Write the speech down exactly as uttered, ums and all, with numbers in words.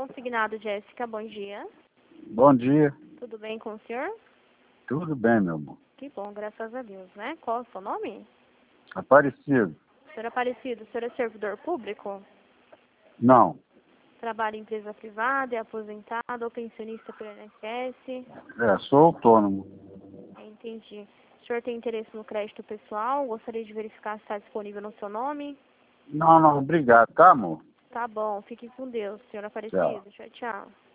Consignado Jéssica, bom dia. Bom dia. Tudo bem com o senhor? Tudo bem, meu amor. Que bom, graças a Deus, né? Qual é o seu nome? Aparecido? Senhor Aparecido, o senhor é servidor público? Não. Trabalha em empresa privada, é aposentado ou pensionista pelo I N S S? É, sou autônomo. Entendi. O senhor tem interesse no crédito pessoal? Gostaria de verificar se está disponível no seu nome? Não, não, obrigado, tá, amor? Tá bom, fique com Deus, senhor Tchau. Aparecido. Tchau, tchau.